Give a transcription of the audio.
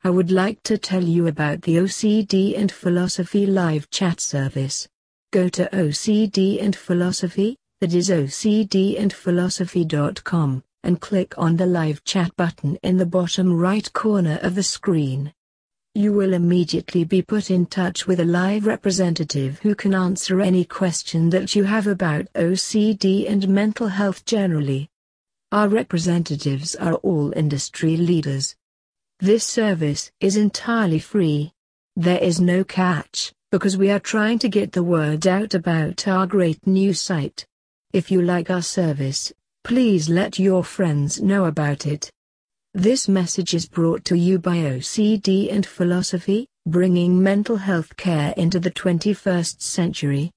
I would like to tell you about the OCD and Philosophy live chat service. Go to OCD and Philosophy, that is ocdandphilosophy.com, and click on the live chat button in the bottom right corner of the screen. You will immediately be put in touch with a live representative who can answer any question that you have about OCD and mental health generally. Our representatives are all industry leaders. This service is entirely free. There is no catch, because we are trying to get the word out about our great new site. If you like our service, please let your friends know about it. This message is brought to you by OCD and Philosophy, bringing mental health care into the 21st century.